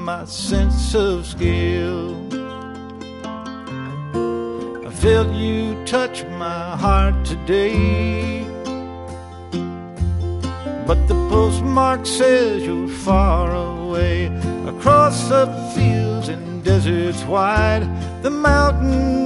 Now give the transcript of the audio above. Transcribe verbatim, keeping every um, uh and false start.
my sense of skill. I felt you touch my heart today, but the postmark says you're far away, across the fields and deserts wide, the mountain